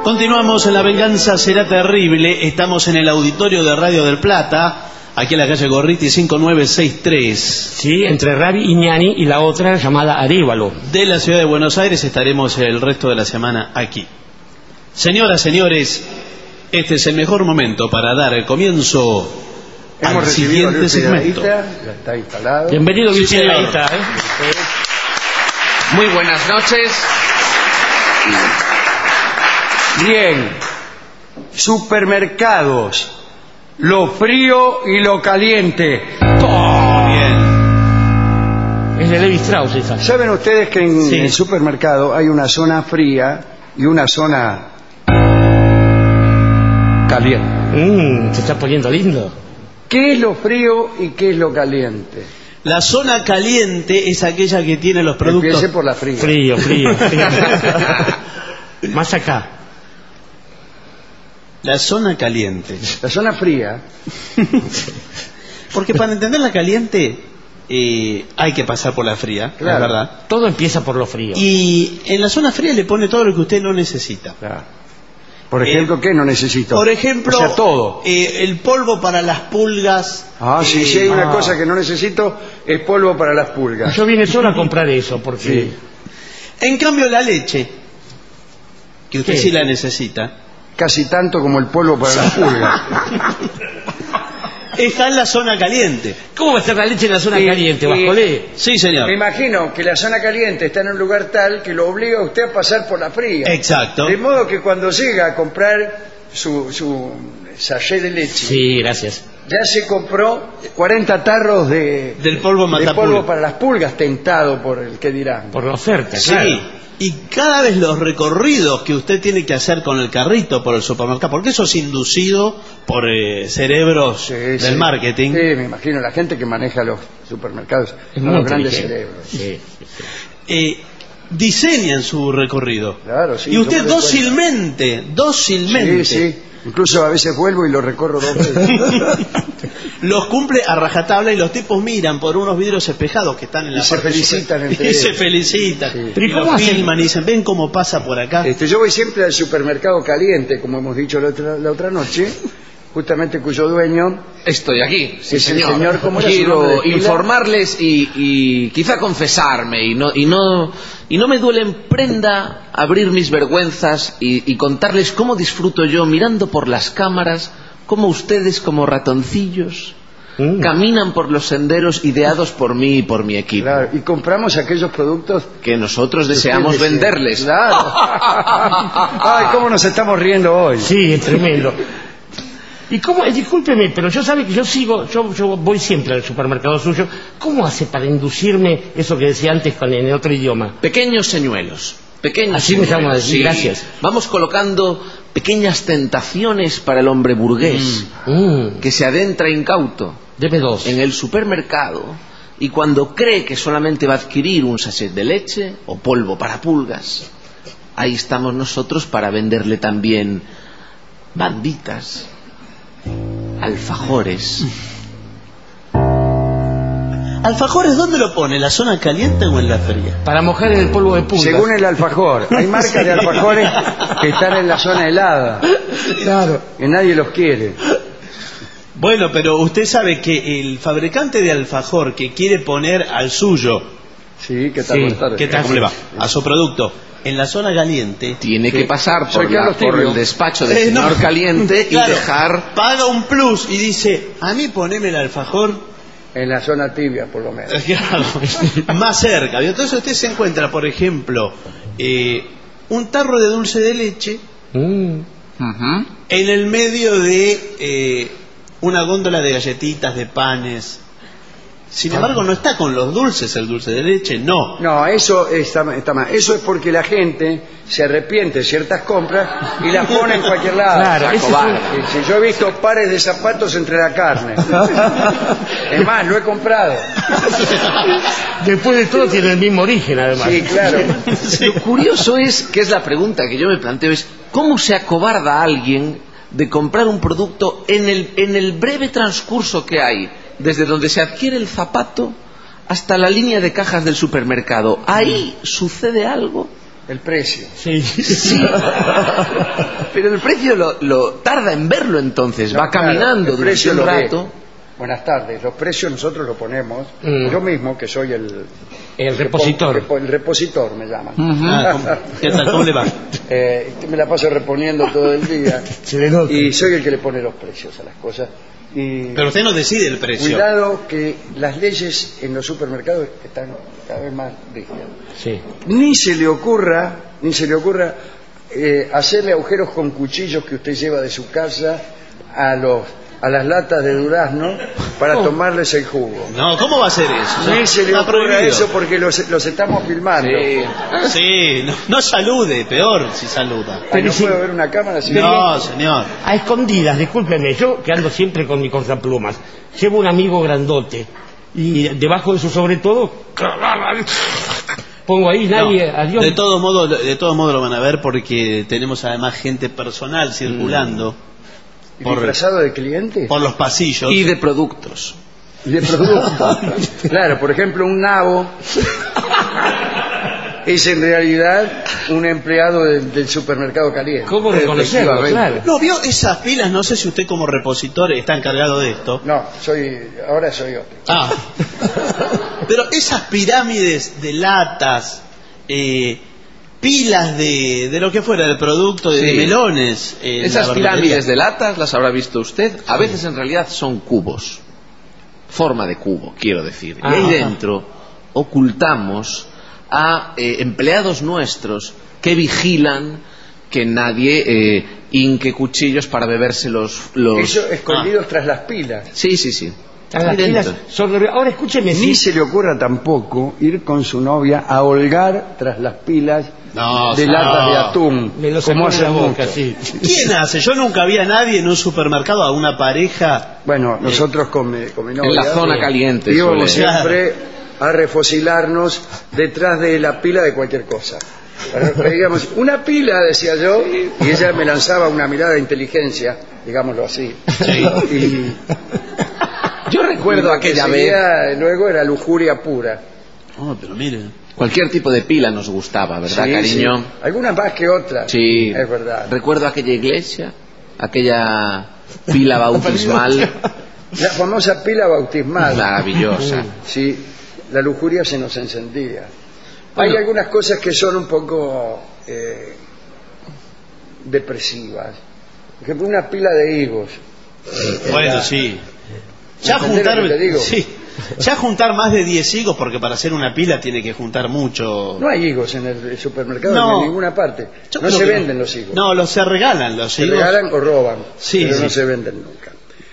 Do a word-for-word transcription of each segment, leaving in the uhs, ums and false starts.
Continuamos en La Venganza Será Terrible. Estamos en el auditorio de Radio del Plata, aquí en la calle Gorriti cinco nueve seis tres. Sí, entre Ravi Iñani y la otra llamada Arévalo. De la ciudad de Buenos Aires. Estaremos el resto de la semana aquí. Señoras, señores, este es el mejor momento para dar el comienzo Hemos al siguiente segmento. Ya está instalado. Bienvenido, Luis Sí, Piedrahita, ¿eh? Muy buenas noches. Bien. Supermercados. Lo frío y lo caliente. Oh, bien. Es de Levi Strauss esa. ¿Saben ustedes que en Sí. el supermercado hay una zona fría y una zona caliente? Mmm, se está poniendo lindo. ¿Qué es lo frío y qué es lo caliente? La zona caliente es aquella que tiene los productos. Empiece por la fría. Frío, frío, frío. Más acá. La zona caliente. La zona fría. Porque para entender la caliente eh, hay que pasar por la fría, Claro. es verdad. Todo empieza por lo frío. Y en la zona fría le pone todo lo que usted no necesita. Claro. Por ejemplo, Eh, ¿qué no necesito? Por ejemplo, O sea, todo. eh, el polvo para las pulgas. Ah, sí, eh, sí, hay una ah. cosa que no necesito, es polvo para las pulgas. Yo vine solo a comprar eso, porque... Sí. En cambio, la leche, que usted ¿Qué? sí la necesita, Casi tanto como el polvo para las pulgas. está en la zona caliente. ¿Cómo va a estar la leche en la zona Y- caliente, y- Bascolé? Sí, señor. Me imagino que la zona caliente está en un lugar tal que lo obliga a usted a pasar por la fría. Exacto. De modo que cuando llega a comprar su, su sachet de leche, Sí, gracias. ya se compró cuarenta tarros de, Del polvo de matapulgas. polvo para las pulgas, tentado por el que dirán. Por la oferta, Sí. claro. Y cada vez los recorridos que usted tiene que hacer con el carrito por el supermercado, porque eso es inducido por eh, cerebros Sí, del sí. marketing. Sí, me imagino, la gente que maneja los supermercados, Es son muy los grandes inteligente. cerebros. Sí, sí, sí. eh, diseñan su recorrido. Claro, sí, y usted yo me doy dócilmente, dócilmente, Sí, sí. Incluso a veces vuelvo y lo recorro dos veces. los cumple a rajatabla y los tipos miran por unos vidrios espejados que están en Y la se parte felicitan super- entre y se ellos. felicitan. Sí. Pero Y ¿y cómo lo hacen? filman y dicen, ven cómo pasa por acá. Este, yo voy siempre al supermercado caliente, como hemos dicho la otra, la otra noche, justamente cuyo dueño Estoy aquí, sí, Es el señor. señor, ¿cómo era su Quiero nombre de pila? informarles y, y quizá confesarme y no y no y no me duele en prenda abrir mis vergüenzas y, y contarles cómo disfruto yo mirando por las cámaras cómo ustedes como ratoncillos Mm. caminan por los senderos ideados por mí y por mi equipo claro, y compramos aquellos productos que nosotros que deseamos ustedes desean. venderles. Claro. Ay, cómo nos estamos riendo hoy. Sí, es tremendo. ¿Y cómo? eh, Discúlpeme, pero yo sabe que yo sigo, yo, yo voy siempre al supermercado suyo. ¿Cómo hace para inducirme eso que decía antes con en otro idioma? Pequeños señuelos. Pequeños Así me señuelos, llamo a decir, gracias. Vamos colocando pequeñas tentaciones para el hombre burgués Mm, que se adentra incauto deme dos. en el supermercado y cuando cree que solamente va a adquirir un sachet de leche o polvo para pulgas, ahí estamos nosotros para venderle también banditas, alfajores. ¿Alfajores dónde lo pone? ¿En la zona caliente o en la fría? Para mojar en el polvo de punta. Según el alfajor, hay marcas de alfajores que están en la zona helada, Claro. que nadie los quiere. Bueno, pero usted sabe que el fabricante de alfajor que quiere poner al suyo, Sí, ¿qué tal? Sí, Buenas tardes. ¿qué tal? ¿Cómo le va? A su producto, en la zona caliente, Tiene Sí. que pasar Soy por, la- Carlos por Tibio. el despacho del Eh, no. señor caliente y claro, dejar... paga un plus y dice, a mí poneme el alfajor En la zona tibia, por lo menos. claro, más cerca. ¿Vio? Entonces usted se encuentra, por ejemplo, eh, un tarro de dulce de leche Mm. Ujú. en el medio de eh, una góndola de galletitas, de panes. Sin embargo, no está con los dulces el dulce de leche, no. No, eso está, está mal. Eso es porque la gente se arrepiente de ciertas compras y las pone en cualquier lado. Claro, Saco ese es un- barro. Sí, sí, yo he visto pares de zapatos entre la carne. Es más, lo he comprado. Después de todo tiene el mismo origen, además. Sí, claro. Lo curioso es, que es la pregunta que yo me planteo, es ¿cómo se acobarda alguien de comprar un producto en el, en el breve transcurso que hay desde donde se adquiere el zapato hasta la línea de cajas del supermercado? Ahí sucede algo El precio. Sí. Sí. Pero el precio lo, lo tarda en verlo entonces, No, va claro, caminando el durante precio un lo ve. rato. Buenas tardes. Los precios nosotros lo ponemos. Mm. Yo mismo, que soy el... El repositor. repo- El repositor me llaman. Ah, ¿cómo? ¿Qué tal? ¿Cómo le va? Eh, me la paso reponiendo todo el día. Se le nota. Y soy el que le pone los precios a las cosas. Y Pero usted no decide el precio. cuidado que las leyes en los supermercados están cada vez más rígidas. Sí. Ni se le ocurra, ni se le ocurra eh, hacerle agujeros con cuchillos que usted lleva de su casa a los a las latas de durazno para Oh. tomarles el jugo. No, ¿cómo va a ser eso? Ni se le Está ocurra prohibido. eso porque los, los estamos filmando. Sí. Sí, no, no salude, peor si saluda. Ay, Pero no sí. puedo ver una cámara si No, señor. A escondidas, discúlpeme, yo que ando siempre con mi cortaplumas, llevo un amigo grandote y debajo de su sobre todo pongo ahí, nadie, No, adiós. de todo modo, de todo modo lo van a ver porque tenemos además gente personal circulando ¿Y por, disfrazado de cliente por los pasillos. Y de productos. y de producto. Claro, por ejemplo, un nabo es en realidad un empleado del, del supermercado caliente. ¿Cómo reconocerlo? Efectivamente. Claro. No, vio esas pilas, no sé si usted como repositor está encargado de esto. No, soy ahora soy otro. Ah. Pero esas pirámides de latas, eh, pilas de, de lo que fuera, de producto, de, Sí. de melones. en Esas la pirámides verdulería. de latas las habrá visto usted. A veces en realidad son cubos. Forma de cubo, quiero decir. Y ahí Ah. dentro ocultamos a eh, empleados nuestros que vigilan que nadie eh, hinque cuchillos para beberse los... los... Eso escondidos tras las pilas. Sí, sí, sí. Están las Ahí dentro. pilas sobre- Ahora escúcheme, Ni sí. se le ocurra tampoco ir con su novia a holgar tras las pilas No, de no. latas de atún, Me lo sacó como de hace la boca, mucho. sí. ¿Quién hace? Yo nunca vi a nadie en un supermercado, a una pareja. Bueno, nosotros con mi, con mi novia En la zona eh, caliente. íbamos suele- siempre a refocilarnos detrás de la pila de cualquier cosa. Pero, digamos, una pila, decía yo, y ella me lanzaba una mirada de inteligencia, digámoslo así. Y, Yo recuerdo y lo que aquella vez... seguía luego era lujuria pura. Oh, pero mire. Cualquier tipo de pila nos gustaba, ¿verdad, Sí, cariño? sí. Algunas más que otras. Sí. Es verdad. Recuerdo aquella iglesia, aquella pila bautismal La famosa pila bautismal. maravillosa. Sí, la lujuria se nos encendía. Hay algunas cosas que son un poco eh, depresivas. Por ejemplo, una pila de higos. Bueno, sí. Ya ¿Entendés juntar, lo que te digo? sí. Ya juntar más de diez higos, porque para hacer una pila tiene que juntar mucho. No hay higos en el supermercado No. ni en ninguna parte. Yo No creo se que venden los higos. No, los se regalan los Se higos. regalan o roban, Sí, pero no sí. se venden nunca.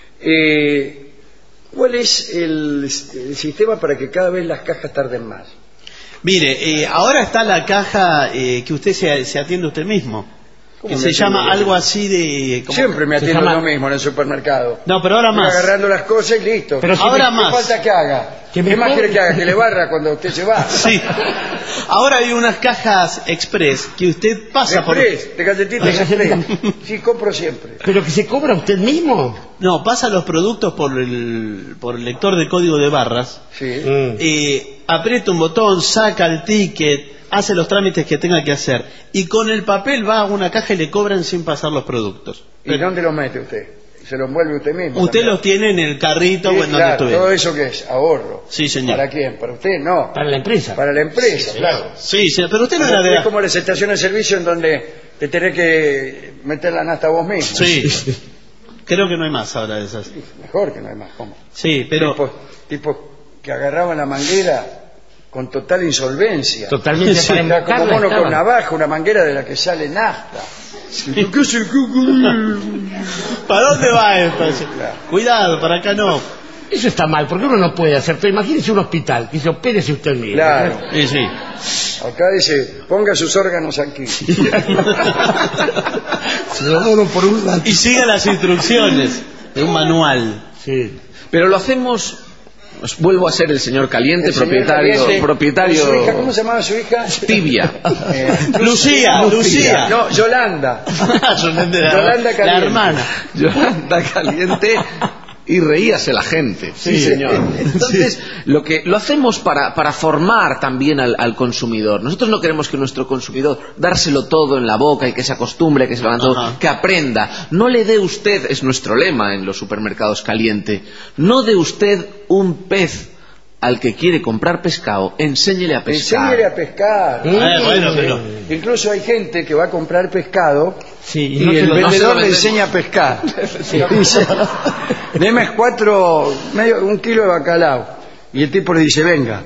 Eh, ¿Cuál es el, el sistema para que cada vez las cajas tarden más? Mire, eh, ahora está la caja eh, que usted se, se atiende usted mismo. ¿Cómo Que me se atiendo llama yo? algo así de... como- Siempre me se atiendo llama- lo mismo en el supermercado. No, pero ahora Voy más. agarrando las cosas y listo. Pero si Ahora me- más. ¿Qué falta que haga? Que ¿Qué me más ponga- quiere que haga? Que le barra cuando usted se va. Sí. Ahora hay unas cajas express que usted pasa por... Express, de galletitas De galletitas. Express. Sí, compro siempre. ¿Pero que se cobra usted mismo? No, pasa los productos por el, por el lector de código de barras. Sí. Mm. Eh, aprieta un botón, saca el ticket, hace los trámites que tenga que hacer y con el papel va a una caja y le cobran sin pasar los productos. ¿Y dónde los mete usted? ¿Se los envuelve usted mismo? Usted también? los tiene en el carrito Sí, o en donde claro, estuviera. todo eso que es ahorro. Sí, señor. ¿Para quién? ¿Para usted? No. Para la empresa. Para la empresa, claro. Sí, sí, pero usted no Como, era de es la... como las estaciones de servicio en donde te tenés que meter la nafta vos mismo. Sí, creo que no hay más ahora de esas. Mejor que no hay más. ¿Cómo? Sí, pero... Tipos, tipos que agarraban la manguera con total insolvencia. Totalmente Sí, para Era como embocarla mono con estaba. navaja, una manguera de la que sale nafta. ¿Qué se- ¿Para dónde va esto? Claro. Cuidado, para acá no. Eso está mal, porque uno no puede hacer todo. Imagínese un hospital, que dice, opérese usted mismo. Claro. Sí, sí. Acá dice, ponga sus órganos aquí. Se lo dono por un lado. Y siga las instrucciones de un manual. Sí. Pero lo hacemos... Os vuelvo a ser el señor Caliente, El señor propietario... Caliente, propietario ¿su hija? ¿Cómo se llamaba su hija? Tibia. Eh, Lucía, Lucía. No, Yolanda. Yolanda, Yolanda la Caliente. hermana. Yolanda Caliente. y reíase la gente. Sí, señor. Entonces, sí. lo que lo hacemos para, para formar también al, al consumidor. Nosotros no queremos que nuestro consumidor dárselo todo en la boca y que se acostumbre, que se haga todo, que aprenda. No le dé usted, es nuestro lema en los supermercados Caliente, no dé usted un pez al que quiere comprar pescado, enséñele a pescar. Enséñele a pescar. Eh, bueno, pero... Incluso hay gente que va a comprar pescado sí, y, no y el lo, vendedor no le enseña a pescar. Sí. Dice, deme cuatro, medio, un kilo de bacalao. Y el tipo le dice, venga.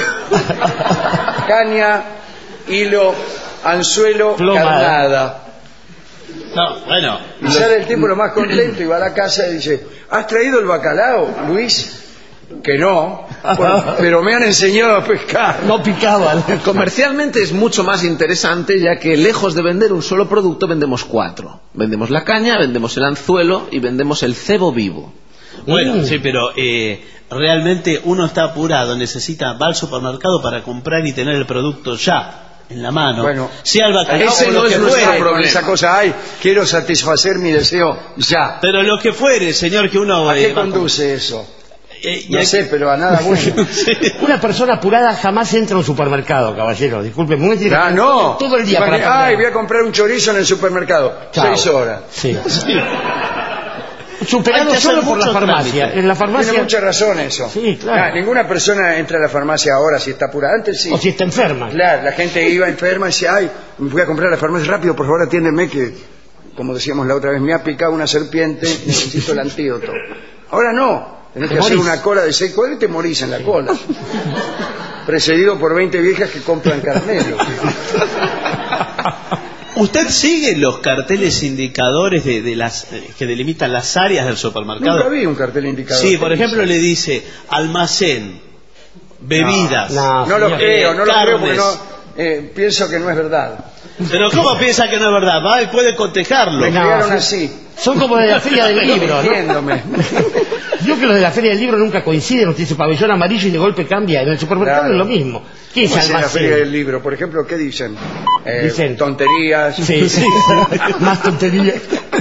Caña, hilo, anzuelo, Ploma. carnada. No, bueno. Y sale el tipo lo más contento y va a la casa y dice, ¿has traído el bacalao, Luis? Que no, bueno, pero me han enseñado a pescar. no picaban. Comercialmente es mucho más interesante, ya que lejos de vender un solo producto, vendemos cuatro. Vendemos la caña, vendemos el anzuelo y vendemos el cebo vivo. Bueno, Mm. sí, pero eh, realmente uno está apurado, necesita, va al supermercado para comprar y tener el producto ya en la mano. Bueno, sea el bacalao ese o no lo es que nuestro fuere. problema. Esa cosa, ay, quiero satisfacer mi deseo ya. Pero lo que fuere, señor, que uno... ¿A eh, qué va- conduce eso? eh, y No hay- sé, pero a nada bueno. Sí. Una persona apurada jamás entra a un supermercado, caballero. Disculpe, uno tiene que Ah, estar no. todo el día para Imagina, ay, aprender. voy a comprar un chorizo en el supermercado. Chao. Seis horas. Sí. Sí. Superado Hay que hacer solo por la mucho farmacia. trámite. En la farmacia. Tiene mucha razón eso. Sí, claro. Ah, ninguna persona entra a la farmacia ahora si está apurada. Antes sí. O si está enferma. Claro, la gente iba enferma y decía, ay, me voy a comprar a la farmacia rápido, por favor atiéndeme que, como decíamos la otra vez, me ha picado una serpiente, necesito el antídoto. Ahora no, tenés Te que hacer morís. una cola de seis cuadras y te morís en la cola. Precedido por veinte viejas que compran caramelos. ¿Usted sigue los carteles indicadores de, de las eh, que delimitan las áreas del supermercado? Nunca vi un cartel indicador. Sí, por ejemplo, le dice almacén, bebidas. No, No lo señor. creo, no lo Carnes. creo porque no, eh, pienso que no es verdad. Pero ¿cómo piensa que no es verdad? Va y puede cotejarlo. Me No, criaron sí. así. Son como de la feria del libro, ¿no? Mintiéndome. Yo que los de la feria del libro nunca coinciden, usted dice pabellón amarillo y de golpe cambia. En el supermercado Claro. es lo mismo. ¿Qué es ¿Cómo es en la almacén? feria del libro? Por ejemplo, ¿qué dicen? Eh, Dicen- tonterías. Sí, sí. Más tontería.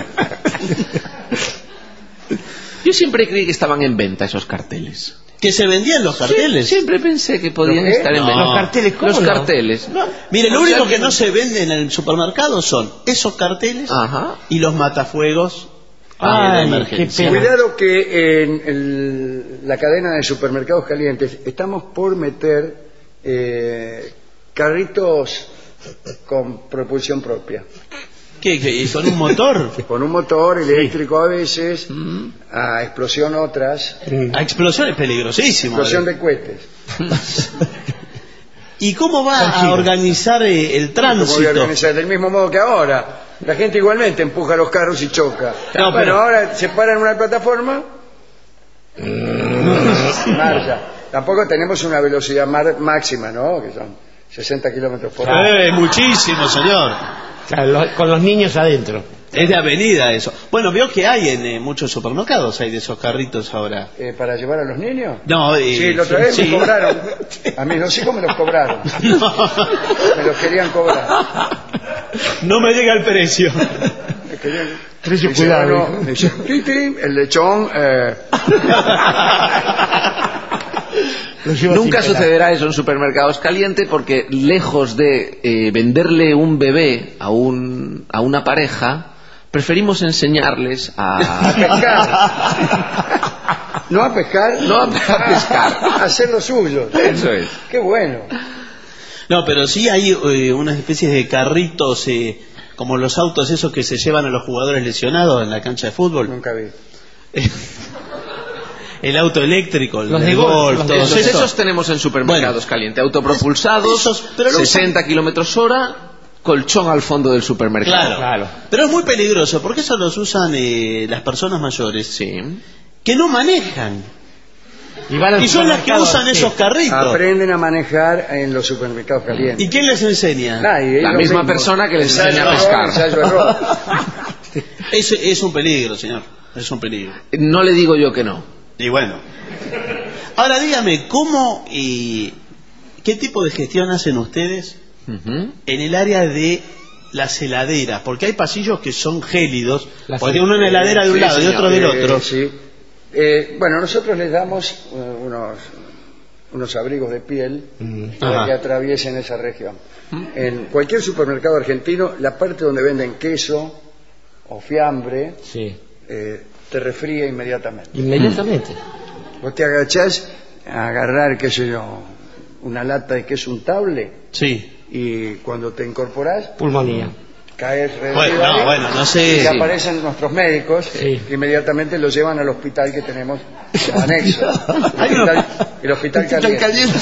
Yo siempre creí que estaban en venta esos carteles. Que se vendían los carteles. Siempre pensé que podían ¿Lo qué? estar en No. venta. Los carteles, ¿cómo Los no? carteles. Mire, lo O sea, único que que- no se vende en el supermercado son esos carteles Ajá. y los matafuegos eh, de Ay, emergencia. qué pena. Cuidado que en el- la cadena de supermercados calientes estamos por meter eh, carritos con propulsión propia. ¿Qué, qué? ¿Y con un motor? Con un motor eléctrico a veces, a explosión otras, A explosión es peligrosísimo. explosión de cohetes. ¿Y cómo va Tranquilo. a organizar eh, el ¿Cómo voy a tránsito? organizar? Del mismo modo que ahora. La gente igualmente empuja los carros y choca. No, bueno, pero- ahora se para en una plataforma. Marcha. Tampoco tenemos una velocidad mar- máxima, ¿no? Que son sesenta kilómetros por hora. Eh, muchísimo, señor. Claro, lo- con los niños adentro. Es de avenida eso. Bueno, veo que hay en eh, muchos supermercados, hay de esos carritos ahora. Eh, ¿Para llevar a los niños? No, eh, Sí, la otra vez sí. me cobraron. A mis dos hijos me los cobraron. Me los querían cobrar. No me llega el precio. Me querían... Precio Dice, cuidado. bueno, dice, "Tin, tin", el lechón... Eh... Lo lleva Nunca sin pelar. sucederá eso en supermercados caliente porque lejos de eh, venderle un bebé a, un, a una pareja, preferimos enseñarles A a... pescar. No a pescar, No a- a pescar. A hacer lo suyo. Eso es. Qué bueno. No, pero sí hay eh, unas especies de carritos, eh, como los autos esos que se llevan a los jugadores lesionados en la cancha de fútbol. Nunca vi. El auto eléctrico, el Los de de golf, golf, los de todos Esos, esos. esos tenemos en supermercados Bueno. caliente, autopropulsados, Esos, pero lo sesenta kilómetros hora, colchón al fondo del supermercado. Claro, Claro. pero es muy peligroso porque eso los usan eh, las personas mayores Sí. que no manejan Y, van al y son las que supermercado, usan sí. esos carritos. Aprenden a manejar en los supermercados calientes. ¿Y quién les enseña? Nadie, La ellos misma mismos. persona que les Ensayo, enseña a error, pescar. ensayo, error. Es, es un peligro, señor. Es un peligro. No le digo yo que no. Y bueno. Ahora dígame, ¿cómo y qué tipo de gestión hacen ustedes Ujú. en el área de las heladeras? Porque hay pasillos que son gélidos, Las porque uno en la heladera de un Sí, lado y señor. otro del Eh, otro. sí. Eh, bueno, nosotros les damos uh, unos, unos abrigos de piel Mm. para Ajá. que atraviesen esa región. En cualquier supermercado argentino, la parte donde venden queso o fiambre Sí. eh, te refría inmediatamente. Inmediatamente. Vos te agachás a agarrar, qué sé yo, una lata de queso untable Sí. y cuando te incorporás Pulmonía. caes rendido Bueno, no, ahí, bueno, no sé. y Sí. aparecen nuestros médicos Sí. que inmediatamente lo llevan al hospital que tenemos como anexo. El Hay uno- hospital, el hospital caliente.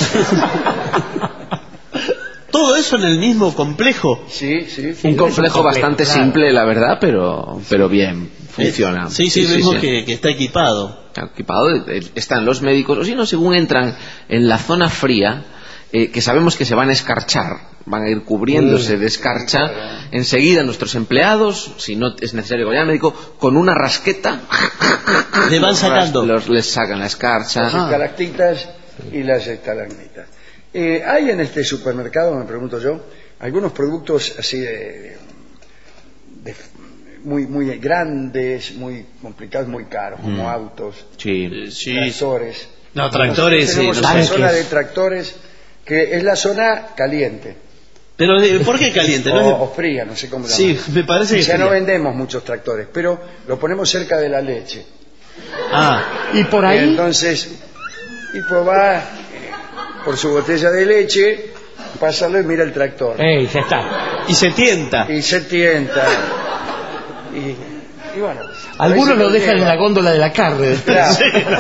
Todo eso en el mismo complejo. Sí, sí. Sí. Un complejo complejo, bastante claro. simple, la verdad, pero, pero bien, funciona. Eh, Sí, sí, vemos Que, que está equipado. Equipado, eh, están los médicos, o si no, según entran en la zona fría, eh, que sabemos que se van a escarchar, van a ir cubriéndose de escarcha, enseguida nuestros empleados, si no es necesario que vaya al médico, con una rasqueta Le van sacando. los, les sacan la escarcha. Las estalactitas y las estalagmitas. Eh, ¿Hay en este supermercado, me pregunto yo, algunos productos así de, de- muy muy grandes, muy complicados, muy caros, como autos, Sí. Eh, Sí. tractores? No, tractores, sí, Tenemos no una sé. zona de tractores que es la zona caliente Pero, eh, ¿por qué caliente? ¿No es de- o, o fría, no sé cómo Sí, llamarlo. me parece que Ya no fría. vendemos muchos tractores, pero lo ponemos cerca de la leche. Ah, Y por Y ahí, entonces, y pues va eh, por su botella de leche, pásalo y mira el tractor. ¡ey, ya está! y se tienta. Y se tienta. Y, y bueno. Algunos ahí se lo dejan en lleva. la góndola de la carne. Claro.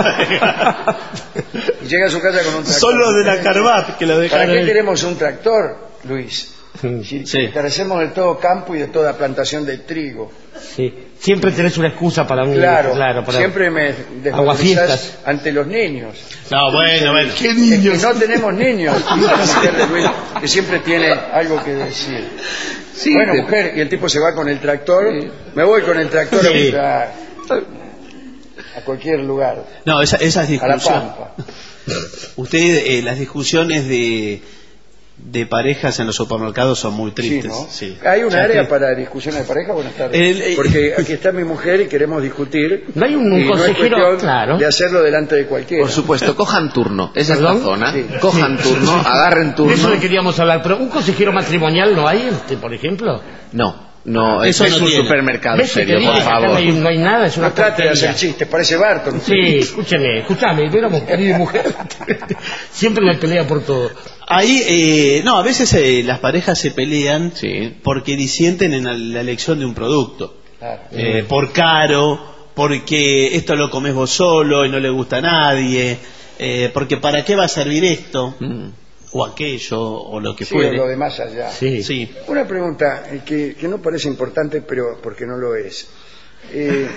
Y llega a su casa con un tractor. Solo de la Carvat que lo ¿Para dejaron. qué ahí. queremos un tractor, Luis? Si Sí. carecemos de todo campo y de toda plantación de trigo. Sí. Siempre tenés una excusa para un... Claro, para... siempre me Aguafiestas. desvalorizás ante los niños. No, bueno, bueno. ¿Qué Es niños? que no tenemos niños. Dice la mujer de Luis, que siempre tiene algo que decir. Sí, Bueno, te- mujer, y el tipo se va con el tractor. Me voy con el tractor Sí. a, a cualquier lugar. No, esa- esas A la discusiones. pampa. Usted, eh, las discusiones de, de parejas en los supermercados son muy Sí, tristes. ¿no? Sí. ¿Hay un Ya área que- para discusiones de pareja? Buenas tardes. El- eh, Porque aquí está mi mujer y queremos discutir. No hay un- un y no es consejero, cuestión claro. de hacerlo delante de cualquiera. Por supuesto, cojan turno, esa es ¿Perdón? la zona, Sí. cojan turno, agarren De eso turno. le queríamos hablar, pero un consejero matrimonial no hay, este, por ejemplo. No, no, Eso eso es no un tiene. supermercado ¿Ves que te serio, dije por que acá no favor. hay, no hay nada? Es una No trate de porquería. hacer chistes, parece Barton. Sí, escúchame, escúchame, éramos marido y mujer. Siempre me pelea por todo. Ahí, eh, no, a veces eh, las parejas se pelean Sí. porque disienten en la, la elección de un producto. Claro. Eh, por caro, porque esto lo comes vos solo y no le gusta a nadie, eh, porque ¿para qué va a servir esto? Mm. O aquello, o lo que Sí, o fuere. lo de más allá. Sí. Sí. Una pregunta eh, que, que no parece importante, pero porque no lo es. Eh,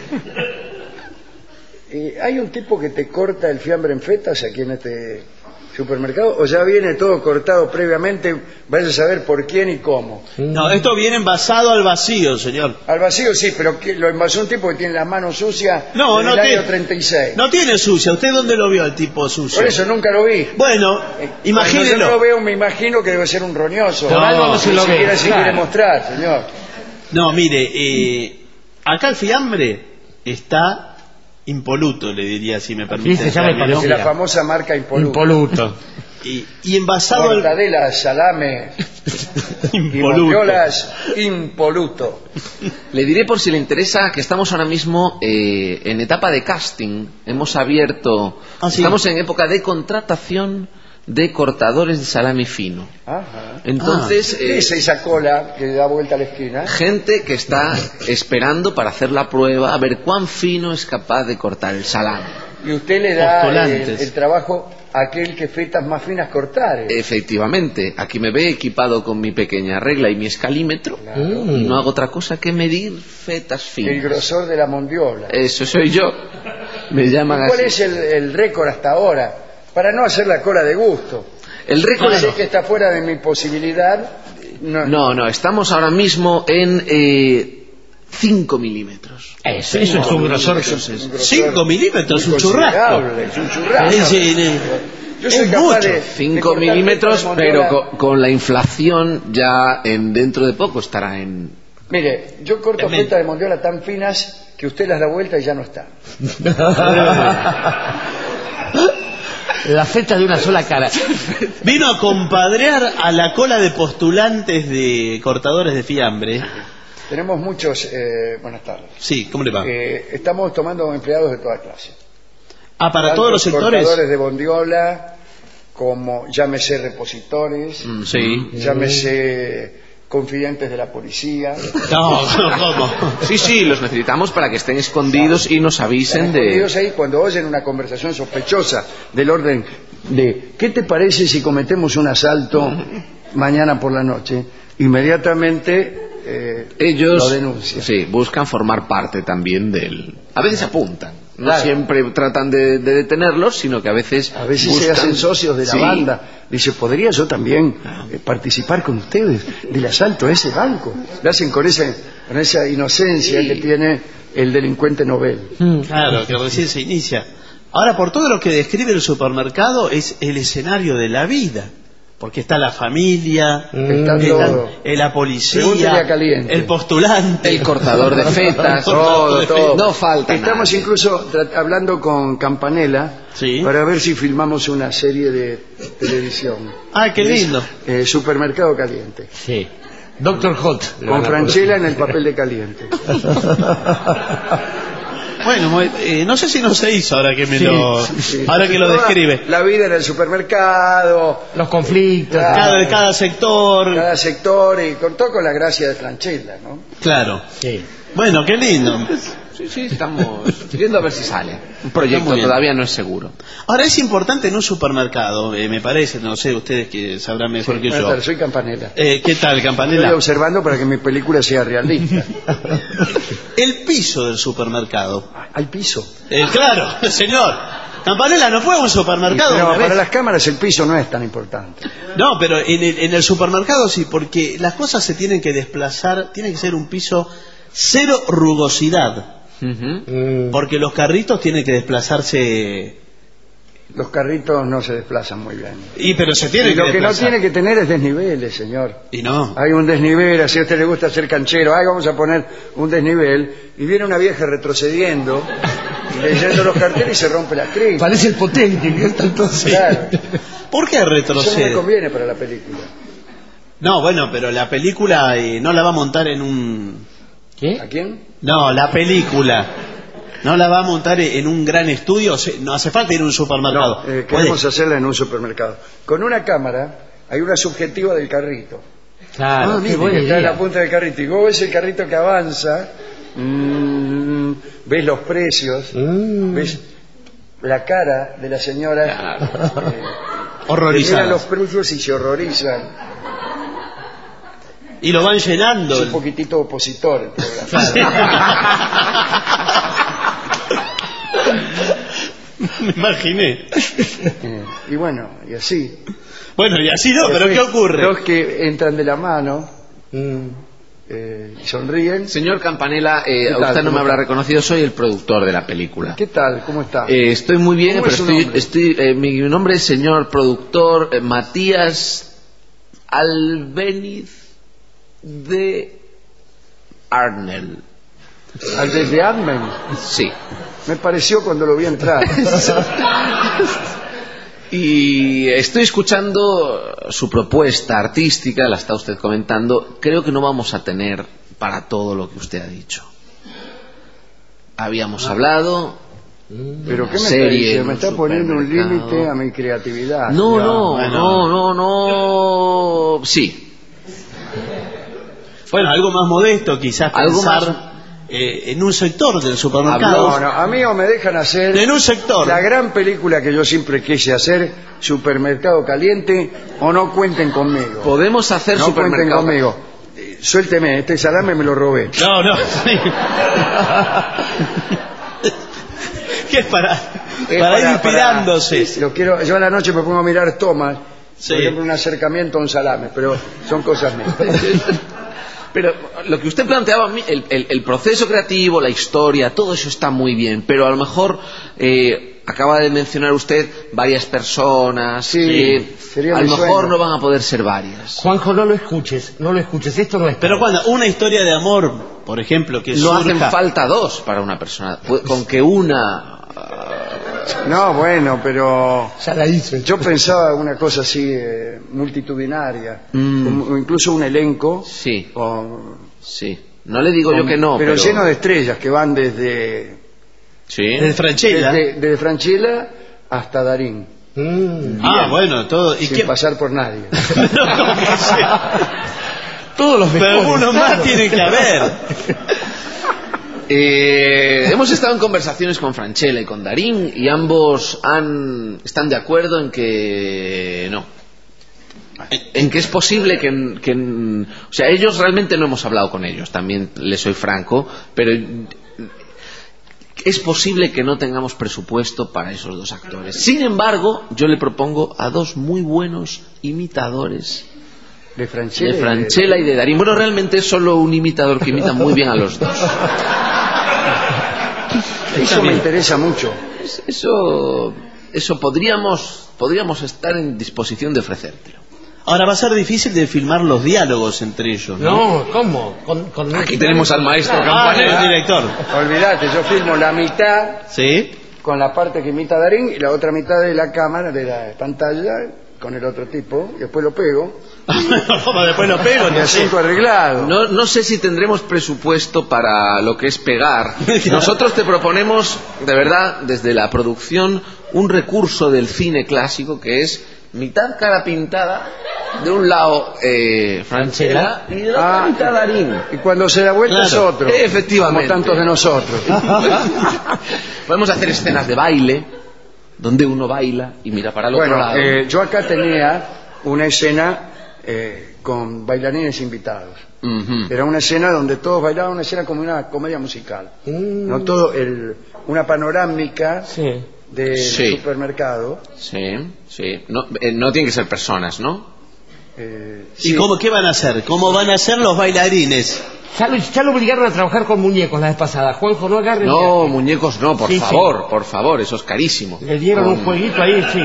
eh, ¿Hay un tipo que te corta el fiambre en fetas aquí en este supermercado? ¿O ya viene todo cortado previamente? Vaya a saber por quién y cómo. No, esto viene envasado al vacío, señor. Al vacío sí, pero que lo envasó un tipo que tiene las manos sucias No, desde no el tiene- año treinta y seis. No tiene sucia. ¿Usted dónde lo vio al tipo sucio? Por eso nunca lo vi. Bueno, Eh, imagínelo. Cuando yo no lo veo, me imagino que debe ser un roñoso. Por algo no se Ni lo ve, siquiera se claro. quiere mostrar, señor. No, mire, eh, acá el fiambre está impoluto, le diría, si me permite. Sí, se llama el término. De Mira. la famosa marca Impoluto. Impoluto. Y, y envasado al... Mortadela, salame y impoluto. moviolas impoluto. Le diré por si le interesa que estamos ahora mismo eh, en etapa de casting. Hemos abierto, Ah, sí. estamos en época de contratación de cortadores de salami fino. Ajá. Entonces, ¿Qué eh, es esa cola que da vuelta a la esquina? gente que está esperando para hacer la prueba a ver cuán fino es capaz de cortar el salami. Y usted le da el, Postulantes. el trabajo a aquel que fetas más finas cortar. ¿eh? Efectivamente, aquí me ve equipado con mi pequeña regla y mi escalímetro. Mm. Y no hago otra cosa que medir fetas El finas. grosor de la mondiola. Eso soy yo. Me llaman ¿Cuál así. es el, el récord hasta ahora? Para no hacer la cola de gusto. El récord Sé es... que está fuera de mi posibilidad. No, No, no, estamos ahora mismo en cinco milímetros. Eso, eso es un grosor. Eso es un grosor Cinco milímetros, muy un churrasco. considerable, es un churrasco. Es, eh, Yo soy es capaz mucho. de- de cinco cortar milímetros, fetas de pero mondiola. con, con la inflación ya en dentro de poco estará en Mire, yo corto Es men- fetas de mondiola tan finas que usted las da vuelta y ya no está. La feta de una sola cara. Vino a compadrear a la cola de postulantes de cortadores de fiambre. Tenemos muchos... eh, buenas tardes. Sí, ¿cómo le va? Eh, estamos tomando empleados de toda clase. Ah, para Tanto todos los sectores. cortadores de bondiola, como llámese repositores, Mm, sí. llámese confidentes de la policía. No, ¿cómo? Sí, sí, los necesitamos para que estén escondidos y nos avisen Están de... escondidos ahí cuando oyen una conversación sospechosa del orden de ¿qué te parece si cometemos un asalto mañana por la noche? Inmediatamente eh, Ellos lo denuncian. sí, buscan formar parte también del... A veces apuntan, no Claro. siempre tratan de, de detenerlos, sino que a veces A veces buscan... se hacen socios de la Sí. banda. Dice, ¿podría yo también eh, participar con ustedes del asalto a ese banco? Lo hacen con esa, con esa inocencia Sí. que tiene el delincuente Nobel. Claro, que recién se inicia. Ahora, por todo lo que describe el supermercado, es el escenario de la vida. Porque está la familia, Está está todo. eh, la policía, Pregúntele a Caliente. el postulante, El cortador de fetas, Todo, todo. no falta Estamos nadie. incluso tra- hablando con Campanella Sí. para ver si filmamos una serie de televisión. Ah, qué lindo. Eh, Supermercado Caliente. Sí. Doctor Hot. Con Franchella en el papel de Caliente. Bueno, muy- eh, no sé si no se hizo ahora que me Sí, lo, Sí. ahora que lo Toda describe. La vida en el supermercado, Los conflictos. Cada, cada sector, cada sector, y con todo con la gracia de Franchella, ¿no? claro. Sí. Bueno, qué lindo. Sí, sí, estamos viendo a ver si sale. Un proyecto Está muy bien. todavía no es seguro. Ahora es importante en un supermercado, eh, me parece, no sé, ustedes que sabrán mejor que Buenas yo. tardes, soy Campanella. Eh, ¿Qué tal, Estoy Campanella? observando para que mi película sea realista. El piso del supermercado. Al piso. Eh, claro, señor. Campanella no fue a un supermercado Pero una para vez? las cámaras el piso no es tan importante. No, pero en el, en el supermercado sí, porque las cosas se tienen que desplazar, tiene que ser un piso cero rugosidad, Ujú. Mm. porque los carritos tienen que desplazarse. Los carritos no se desplazan muy bien. Y pero se tienen Y lo que que no desplazar. tiene que tener es desniveles, señor. Y no. Hay un desnivel, así a usted le gusta ser canchero, ay, vamos a poner un desnivel, y viene una vieja retrocediendo, leyendo los carteles y se rompe la crisma. Parece el potente. ¿Qué está entonces? Claro, ¿Por qué eso no me retrocede? conviene para la película. No, bueno, pero la película eh, no la va a montar en un... ¿Qué? ¿A quién? No, la película no la va a montar en un gran estudio, o sea, no hace falta ir a un supermercado. No, eh, Puede- queremos hacerla en un supermercado. Con una cámara hay una subjetiva del carrito. Claro, Ah, qué mire, buena Que está en idea. la punta del carrito. Y vos ves el carrito que avanza, mm, ves los precios, Mm. ves la cara de la señora. Claro. eh, que miran horrorizada. los precios y se horrorizan. Y lo van llenando. Es un el- poquitito opositor el programa. Me imaginé. Eh, y bueno, y así. Bueno, y así no, pero ¿qué Después, ocurre? Dos que entran de la mano Mm. eh, y sonríen. Señor Campanella, eh, ¿Qué a tal? usted no ¿Cómo me habrá está? reconocido, soy el productor de la película. ¿Qué tal? ¿Cómo está? Eh, estoy muy bien, ¿Cómo pero es su estoy, nombre? estoy eh, mi nombre es señor productor eh, Matías Albéniz de Arnel. Al desde Admen. Sí. Me pareció cuando lo vi entrar. Y estoy escuchando su propuesta artística, la está usted comentando. Creo que no vamos a tener para todo lo que usted ha dicho. Habíamos hablado. Pero ¿qué me está Serie diciendo? en Me un está poniendo un supermercado. límite a mi creatividad. No, Ya. no, bueno. no, no, no. Sí. Bueno, algo más modesto, quizás Algo pensar más- eh, en un sector del supermercado. No, no, a mí o me dejan hacer En un sector. la gran película que yo siempre quise hacer, Supermercado Caliente, o no cuenten conmigo. Podemos hacer No cuenten supermercado. conmigo. Eh, Suélteme, este salame me lo robé. No, no. ¿Qué es para, Es para ir para- inspirándose? para- lo quiero, yo a la noche me pongo a mirar tomas, Sí. por ejemplo, un acercamiento a un salame, pero son cosas mías. Pero lo que usted planteaba, a mí, el, el- el proceso creativo, la historia, todo eso está muy bien, pero a lo mejor eh, acaba de mencionar usted varias personas. Sí, eh, sería a mi lo mejor sueño. no van a poder ser varias. Juanjo, no lo escuches, no lo escuches, esto no es... Pero cuando una historia de amor, por ejemplo, que No surja... hacen falta dos para una persona. Pu- Con que una... No, bueno, pero Ya la hizo. yo pensaba una cosa así eh, multitudinaria, Mm. como- o incluso un elenco, Sí, o- sí. No le digo yo que no, pero, pero... lleno de estrellas que van desde, Sí. Desde Franchella. desde, desde Franchella hasta Darín, Mm. Ah, bueno, todo. ¿Y sin qué? pasar por nadie. No, ¿cómo que sea? Todos los Pero mejores, uno más claro. tiene que haber. Eh, hemos estado en conversaciones con Franchella y con Darín y ambos han, están de acuerdo en que no. En que es posible que, que... O sea, ellos realmente no hemos hablado con ellos, también les soy franco, pero es posible que no tengamos presupuesto para esos dos actores. Sin embargo, yo le propongo a dos muy buenos imitadores De Franchella, de y Franchella y de Darín. Bueno, realmente es solo un imitador que imita muy bien a los dos. Eso me interesa mucho. Eso, eso podríamos, podríamos estar en disposición de ofrecértelo. Ahora va a ser difícil de filmar los diálogos entre ellos, ¿no? No, ¿cómo? Con, con... Aquí tenemos al maestro Ah, Campanella. el director. Olvídate, yo filmo la mitad ¿Sí? con la parte que imita Darín y la otra mitad de la cámara, de la pantalla, con el otro tipo, y después lo pego, Como después lo pego, y no sé. asunto arreglado. No, no sé si tendremos presupuesto para lo que es pegar. Nosotros te proponemos, de verdad, desde la producción, un recurso del cine clásico que es mitad cara pintada, de un lado eh, Franchella y de la otra Ah, mitad Darín. Y cuando se da vuelta es Claro, otro. efectivamente. Como tantos de nosotros. Podemos hacer escenas de baile, donde uno baila y mira para el otro Bueno, lado. eh, yo acá tenía una escena eh, con bailarines invitados. Ujú. Era una escena donde todos bailaban, una escena como una comedia musical. Mm. No todo el, una panorámica Sí. del Sí. supermercado. Sí, sí. No, eh, no tienen que ser personas, ¿no? Eh, ¿Y sí. cómo, qué van a hacer? ¿Cómo van a hacer los bailarines? Ya lo, ya lo obligaron a trabajar con muñecos la vez pasada. Juanjo, no agarre. No, muñecos no, por Sí, sí. favor, por favor, eso es carísimo. Le dieron un jueguito ahí, sí.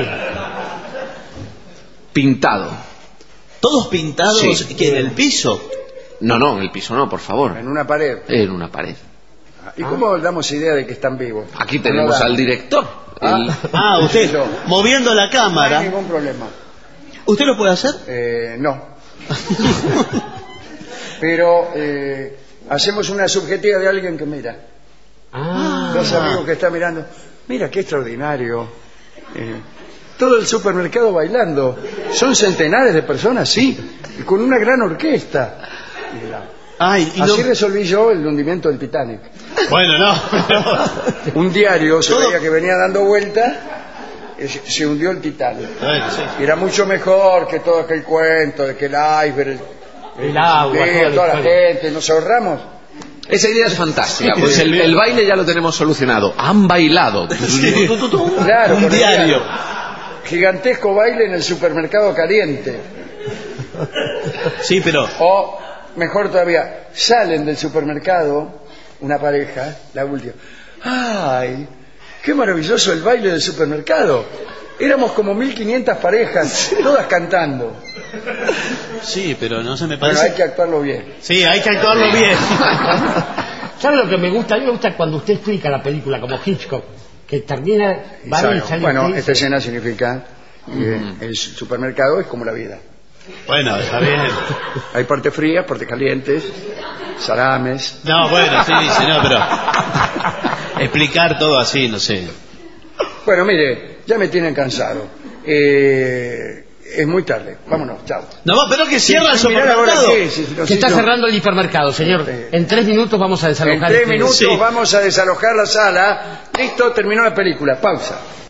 Pintado. ¿Todos pintados Sí. que en el piso? No, no, en el piso no, por favor. En una pared. En una pared. ¿Y cómo damos idea de que están vivos? Aquí tenemos No da. al director. Ah. El- Ah, usted, No. moviendo la No hay cámara. ningún problema. ¿Usted lo puede hacer? Eh, no. Pero eh, hacemos una subjetiva de alguien que mira. Ah. Dos amigos que están mirando. Mira qué extraordinario. Eh, todo el supermercado bailando. Son centenares de personas, sí. Y con una gran orquesta. Mira. Ay, y no- Así resolví yo el hundimiento del Titanic. Bueno, no. Un diario se Todo- veía que venía dando vuelta. y Se se hundió el Titanic. Bueno, sí. Y era mucho mejor que todo aquel cuento de que el iceberg, el, El agua, sí, toda la toda la historia. gente, nos ahorramos. Esa idea es fantástica. Pues el, el baile ya lo tenemos solucionado. Han bailado. Claro, Un con el diario. Gigantesco baile en el supermercado caliente. Sí, pero... O, mejor todavía, salen del supermercado una pareja, la última. ¡Ay! ¡Qué maravilloso el baile del supermercado! Éramos como mil quinientas parejas, todas cantando. Sí, pero no se me Bueno, parece... hay que actuarlo bien. Sí, hay que actuarlo bien. ¿Sabe lo que me gusta? A mí me gusta cuando usted explica la película, como Hitchcock, que termina... va y Exacto. sale Bueno, usted y esta dice, escena significa que el supermercado es como la vida. Bueno, está bien. Hay partes frías, partes calientes, salames. No, bueno, sí, sí, no, pero... Explicar todo así, no sé. Bueno, mire, ya me tienen cansado. Eh, es muy tarde. Vámonos, chao. No, pero que cierra el Sí, mirá ahora supermercado. qué, sí, sí, no, Se sí, está no. cerrando el hipermercado, señor. Sí. En tres minutos vamos a En desalojar tres este- minutos Sí. vamos a desalojar la sala. Listo, terminó la película. Pausa.